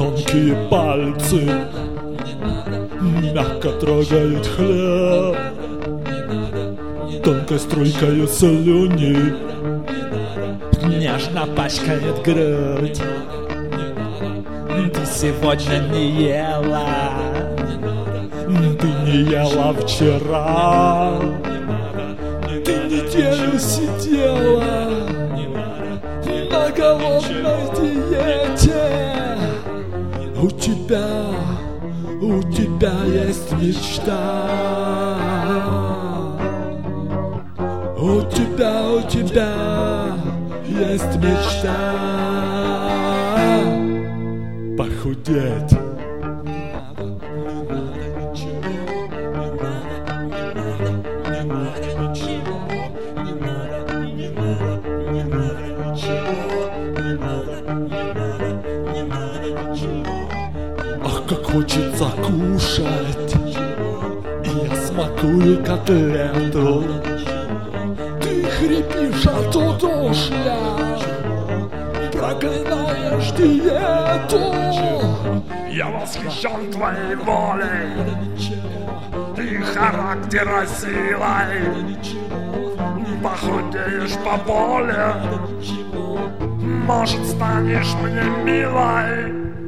Тонкие пальцы мягко трогают хлеб, тонкой струйкою слюни нежно пачкает грудь. Ты сегодня не ела, ты не ела вчера, ты неделю сидела на голодной диете. У тебя есть мечта. У тебя есть мечта похудеть. Ах, как хочется кушать, и я смакую котлету. Ты хрипишь от удушья, проклинаешь диету. Я восхищен твоей волей и характера силой. Похудеешь по боли, может, станешь мне милой.